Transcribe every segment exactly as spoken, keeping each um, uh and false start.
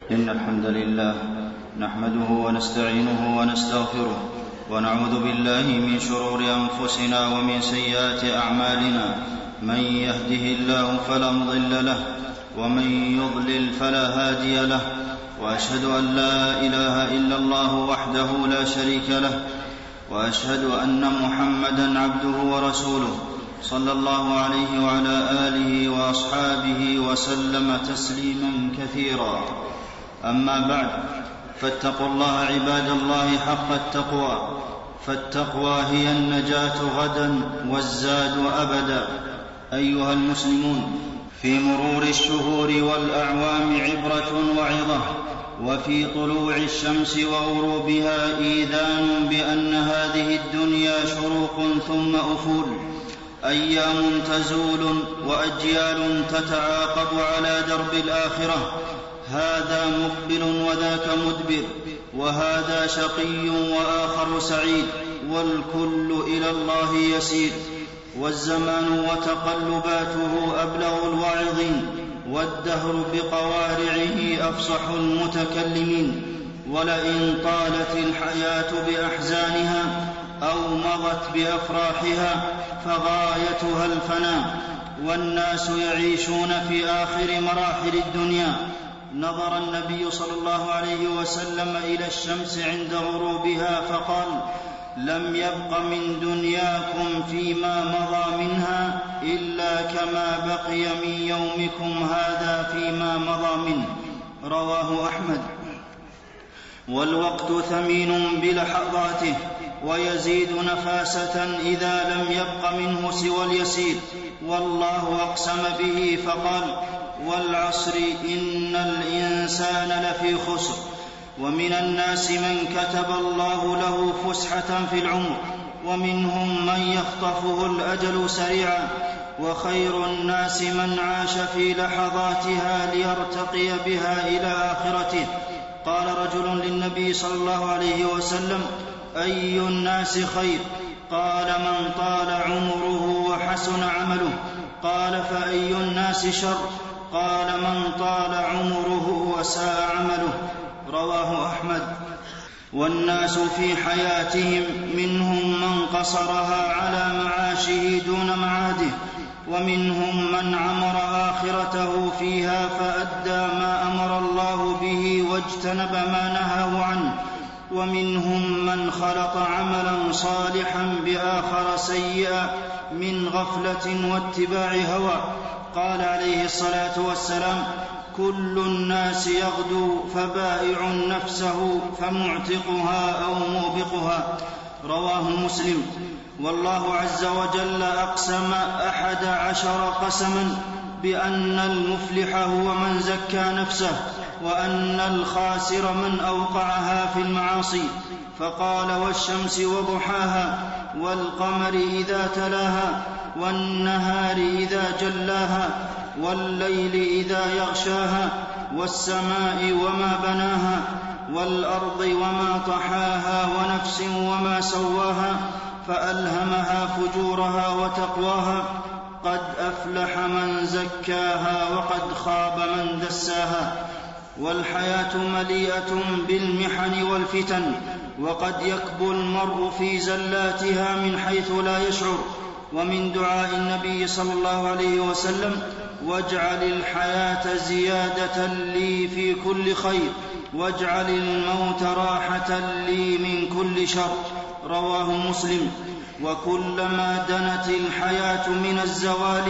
إن الحمد لله نحمده ونستعينه ونستغفره ونعوذ بالله من شرور أنفسنا ومن سيئات أعمالنا. من يهده الله فلا مضل له ومن يضلل فلا هادي له، وأشهد أن لا إله إلا الله وحده لا شريك له، وأشهد أن محمدًا عبده ورسوله صلى الله عليه وعلى آله وأصحابه وسلم تسليمًا كثيرا. أما بعد، فاتقوا الله عباد الله حق التقوى، فالتقوى هي النجاة غدا والزاد أبدا. أيها المسلمون، في مرور الشهور والأعوام عبرة وعظة، وفي طلوع الشمس وغروبها إيذان بأن هذه الدنيا شروق ثم أفول، أيام تزول وأجيال تتعاقب على درب الآخرة، هذا مقبل وذاك مدبر، وهذا شقي وآخر سعيد، والكل إلى الله يسير. والزمان وتقلباته أبلغ الواعظين، والدهر بقوارعه أفصح المتكلمين. ولئن طالت الحياة بأحزانها أو مضت بأفراحها فغايتها الفناء، والناس يعيشون في آخر مراحل الدنيا. نظر النبي صلى الله عليه وسلم إلى الشمس عند غروبها فقال: لم يبق من دنياكم فيما مضى منها إلا كما بقي من يومكم هذا فيما مضى منه. رواه أحمد. والوقت ثمين بلحظاته، ويزيد نفاسة إذا لم يبق منه سوى اليسير. والله أقسم به فقال: والعصر إن الإنسان لفي خسر. ومن الناس من كتب الله له فسحة في العمر، ومنهم من يخطفه الأجل سريعا، وخير الناس من عاش في لحظاتها ليرتقي بها إلى آخرته. قال رجل للنبي صلى الله عليه وسلم: أي الناس خير؟ قال: من طال عمره وحسن عمله. قال: فأي الناس شر؟ قال: من طال عمره وساء عمله. رواه أحمد. والناس في حياتهم منهم من قصرها على معاشه دون معاده، ومنهم من عمر آخرته فيها فأدى ما أمر الله به واجتنب ما نهاه عنه، ومنهم من خلط عملا صالحا بآخر سيئا من غفلة واتباع هوى. قال عليه الصلاة والسلام: كل الناس يغدو فبائع نفسه فمعتقها أو موبقها. رواه مسلم. والله عز وجل أقسم أحد عشر قسما بأن المفلح هو من زكى نفسه، وأن الخاسر من أوقعها في المعاصي، فقال: والشمس وضحاها، والقمر إذا تلاها، والنهار إذا جلاها، والليل إذا يغشاها، والسماء وما بناها، والأرض وما طحاها، ونفس وما سواها، فألهمها فجورها وتقواها. قد أفلح من زكاها وقد خاب من دساها. والحياة مليئة بالمحن والفتن، وقد يكبو المرء في زلاتها من حيث لا يشعر. ومن دعاء النبي صلى الله عليه وسلم: واجعل الحياة زيادة لي في كل خير، واجعل الموت راحة لي من كل شر. رواه مسلم. وكلما دنت الحياة من الزوال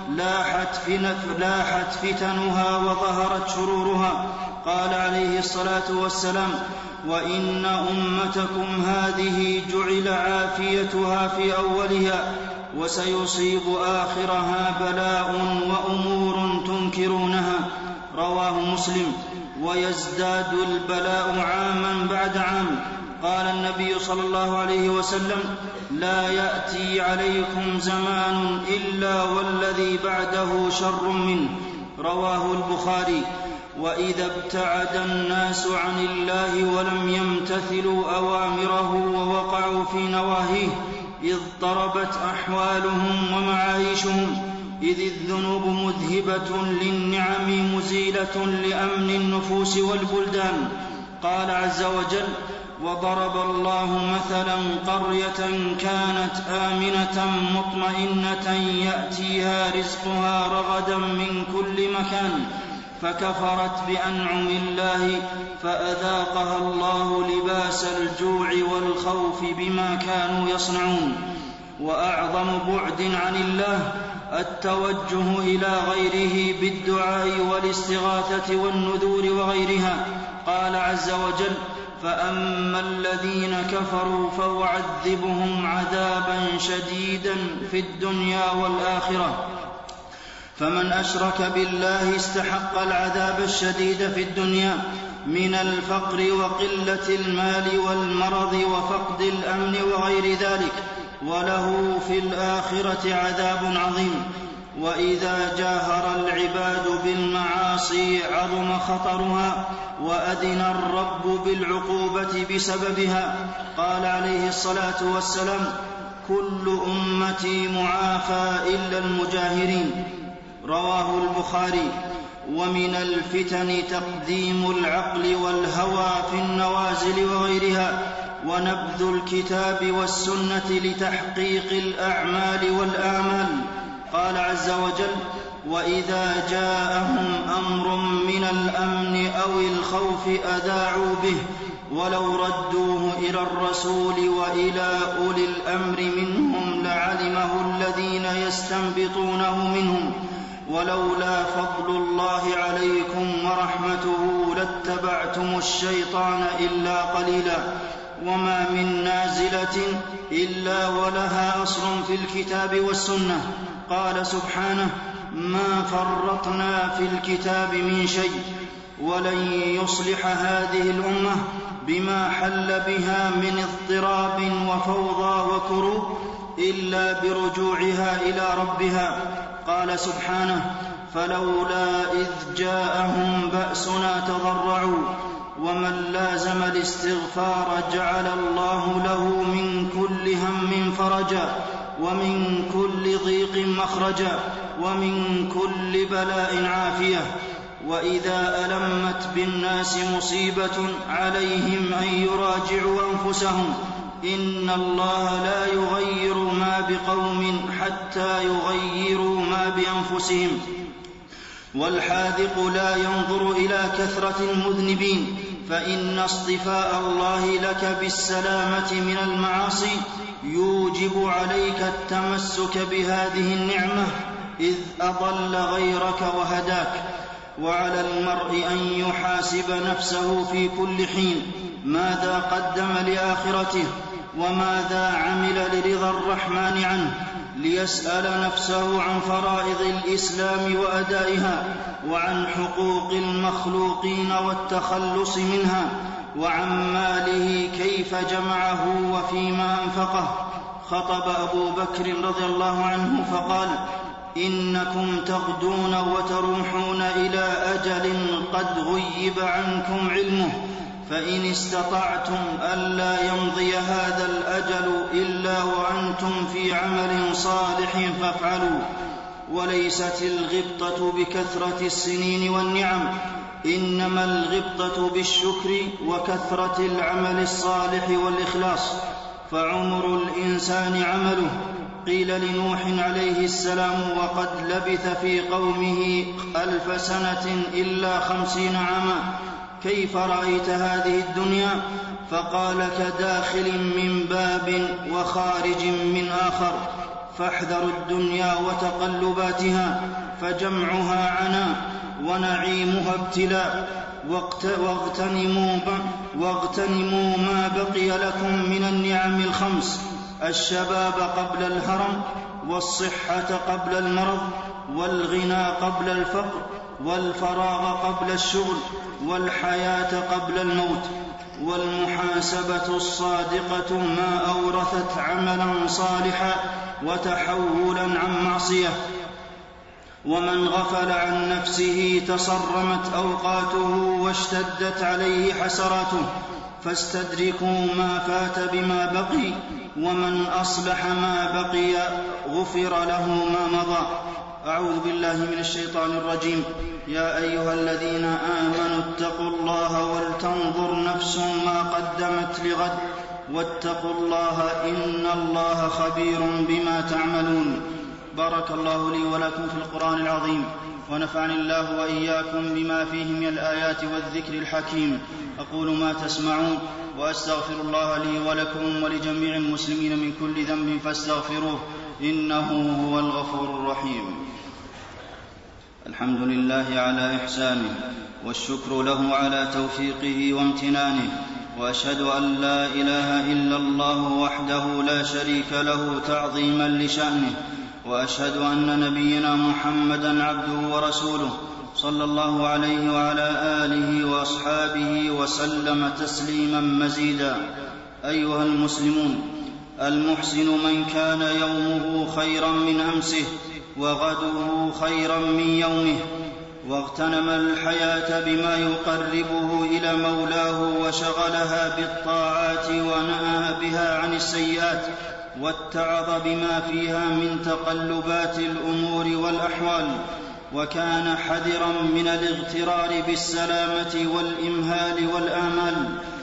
لاحت فتنها وظهرت شرورها. قال عليه الصلاة والسلام: وإن أمتكم هذه جعل عافيتها في أولها، وسيصيب آخرها بلاء وأمور تنكرونها. رواه مسلم. ويزداد البلاء عاما بعد عام. قال النبي صلى الله عليه وسلم: لا يأتي عليكم زمان إلا والذي بعده شر منه. رواه البخاري. وإذا ابتعد الناس عن الله ولم يمتثلوا أوامره ووقعوا في نواهيه اضطربت أحوالهم ومعايشهم، إذ الذنوب مذهبة للنعم مزيلة لأمن النفوس والبلدان. قال عز وجل: وضرب الله مثلا قرية كانت آمنة مطمئنة يأتيها رزقها رغدا من كل مكان فكفرت بأنعم الله فأذاقها الله لباس الجوع والخوف بما كانوا يصنعون. وأعظم بعد عن الله التوجه إلى غيره بالدعاء والاستغاثة والنذور وغيرها. قال عز وجل: فأما الذين كفروا فأعذبهم عذابا شديدا في الدنيا والآخرة. فمن أشرك بالله استحق العذاب الشديد في الدنيا من الفقر وقلة المال والمرض وفقد الأمن وغير ذلك، وله في الآخرة عذاب عظيم. وإذا جاهر العباد بالمعاصي عظم خطرها وأذن الرب بالعقوبة بسببها. قال عليه الصلاة والسلام: كل أمتي معافى إلا المجاهرين. رواه البخاري. ومن الفتن تقديم العقل والهوى في النوازل وغيرها، ونبذ الكتاب والسنة لتحقيق الأعمال والآمال. قال عز وجل: وإذا جاءهم أمر من الأمن أو الخوف أذاعوا به ولو ردوه إلى الرسول وإلى أولي الأمر منهم لعلمه الذين يستنبطونه منهم ولولا فضل الله عليكم ورحمته لاتبعتم الشيطان إلا قليلا. وما من نازلة إلا ولها أصل في الكتاب والسنة. قال سبحانه: ما فرطنا في الكتاب من شيء. ولن يصلح هذه الأمة بما حل بها من اضطراب وفوضى وكروب إلا برجوعها إلى ربها. قال سبحانه: فلولا إذ جاءهم بأسنا تضرعوا ومن لازم الاستغفار جعل الله له من كل هم فرجا ومن كل ضيق مخرجا ومن كل بلاء عافية. وإذا ألمت بالناس مصيبة عليهم أن يراجعوا أنفسهم إن الله لا يغير ما بقوم حتى يغيروا ما بأنفسهم. والحاذق لا ينظر إلى كثرة المذنبين، فإن اصطفاء الله لك بالسلامة من المعاصي يوجب عليك التمسك بهذه النعمة إذ أضل غيرك وهداك. وعلى المرء أن يحاسب نفسه في كل حين ماذا قدم لآخرته وماذا عمل لرضا الرحمن عنه، ليسأل نفسه عن فرائض الإسلام وأدائها، وعن حقوق المخلوقين والتخلص منها، وعن ماله كيف جمعه وفيما أنفقه. خطب أبو بكر رضي الله عنه فقال: إنكم تغدون وتروحون إلى أجل قد غيب عنكم علمه، فإن استطعتم ألا يمضي هذا الأجل إلا وأنتم في عمل صالح فافعلوا. وليست الغبطة بكثرة السنين والنعم، إنما الغبطة بالشكر وكثرة العمل الصالح والإخلاص. فعمر الإنسان عمله. قيل لنوح عليه السلام وقد لبث في قومه ألف سنة إلا خمسين عاما: كيف رأيت هذه الدنيا؟ فقال: كداخل من باب وخارج من آخر. فاحذروا الدنيا وتقلباتها، فجمعها عناء ونعيمها ابتلاء. واغتنموا, واغتنموا ما بقي لكم من النعم الخمس: الشباب قبل الهرم، والصحة قبل المرض، والغنى قبل الفقر، والفراغ قبل الشغل، والحياة قبل الموت. والمحاسبة الصادقة ما أورثت عملا صالحا وتحولا عن معصية. ومن غفل عن نفسه تصرمت أوقاته واشتدت عليه حسراته، فاستدركوا ما فات بما بقي، ومن أصلح ما بقي غفر له ما مضى. أعوذ بالله من الشيطان الرجيم. يا أيها الذين آمنوا اتقوا الله ولتنظر نفس ما قدمت لغد واتقوا الله إن الله خبير بما تعملون. بارك الله لي ولكم في القرآن العظيم، ونفعني الله وإياكم بما فيه من الآيات والذكر الحكيم. أقول ما تسمعون وأستغفر الله لي ولكم ولجميع المسلمين من كل ذنب فاستغفروه إنه هو الغفور الرحيم. الحمد لله على إحسانه، والشكر له على توفيقه وامتنانه، وأشهد أن لا إله إلا الله وحده لا شريك له تعظيما لشأنه، وأشهد أن نبينا محمدا عبده ورسوله صلى الله عليه وعلى آله وأصحابه وسلم تسليما مزيدا. أيها المسلمون، المحسن من كان يومه خيرا من أمسه وغده خيرا من يومه، واغتنم الحياة بما يقربه إلى مولاه وشغلها بالطاعات ونأى بها عن السيئات، واتعظ بما فيها من تقلبات الأمور والأحوال، وكان حذرا من الاغترار بالسلامة والإمهال والآمال.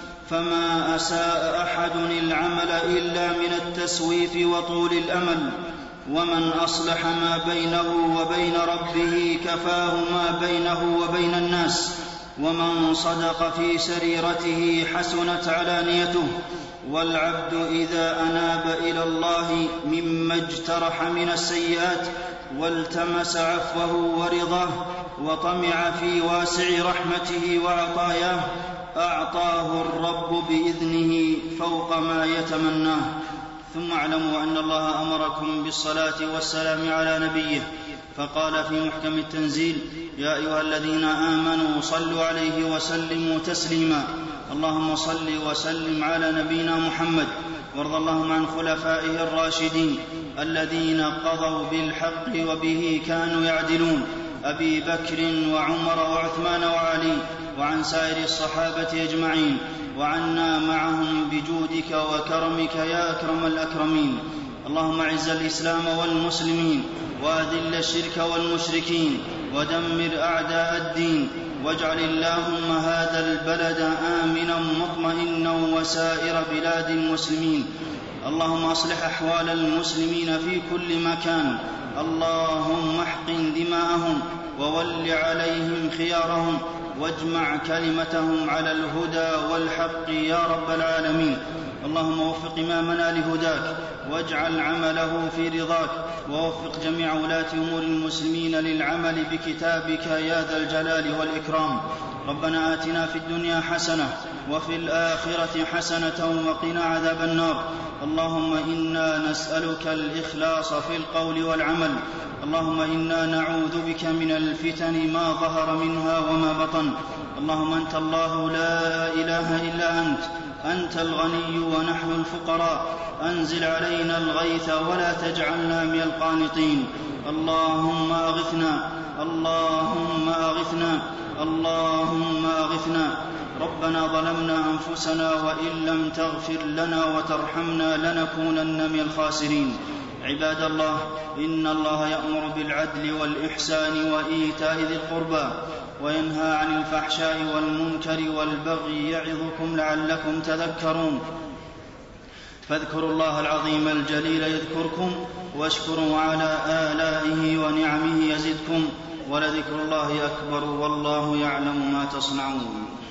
فما أساء أحد العمل إلا من التسويف وطول الأمل، ومن أصلح ما بينه وبين ربه كفاه ما بينه وبين الناس، ومن صدق في سريرته حسنت علانيته. والعبد إذا أناب إلى الله مما اجترح من السيئات والتمس عفوه ورضاه وطمع في واسع رحمته وعطاياه، أعطاه الرب بإذنه فوق ما يتمناه. ثم اعلموا أن الله أمركم بالصلاة والسلام على نبيه، فقال في محكم التنزيل: يا أيها الذين آمنوا صلوا عليه وسلموا تسليما. اللهم صل وسلم على نبينا محمد، وارض اللهم عن خلفائه الراشدين الذين قضوا بالحق وبه كانوا يعدلون، أبي بكر وعمر وعثمان وعلي، وعن سائر الصحابة أجمعين، وعنا معهم بجودك وكرمك يا أكرم الأكرمين. اللهم اعز الإسلام والمسلمين، وأذل الشرك والمشركين، ودمر أعداء الدين، واجعل اللهم هذا البلد آمنا مطمئنا وسائر بلاد المسلمين. اللهم أصلح أحوال المسلمين في كل مكان. اللهم احقن دماءهم وول عليهم خيارهم، واجمع كلمتهم على الهدى والحق يا رب العالمين. اللهم وفق إمامنا لهداك، واجعل عمله في رضاك، ووفق جميع ولاة أمور المسلمين للعمل بكتابك يا ذا الجلال والإكرام. ربنا آتنا في الدنيا حسنة وفي الآخرة حسنة وقنا عذاب النار. اللهم إنا نسألك الإخلاص في القول والعمل. اللهم إنا نعوذ بك من الفتن ما ظهر منها وما بطن. اللهم أنت الله لا إله إلا أنت، أنت الغني ونحن الفقراء، أنزل علينا الغيث ولا تجعلنا من القانطين. اللهم أغثنا، اللهم أغثنا، اللهم أغثنا. ربنا ظلمنا أنفسنا وإن لم تغفر لنا وترحمنا لنكونن من الخاسرين. عباد الله، إن الله يأمر بالعدل والإحسان وإيتاء ذي القربى، وينهى عن الفحشاء والمنكر والبغي، يعظكم لعلكم تذكرون. فاذكروا الله العظيم الجليل يذكركم، واشكروا على آلائه ونعمه يزدكم، ولذكر الله أكبر، والله يعلم ما تصنعون.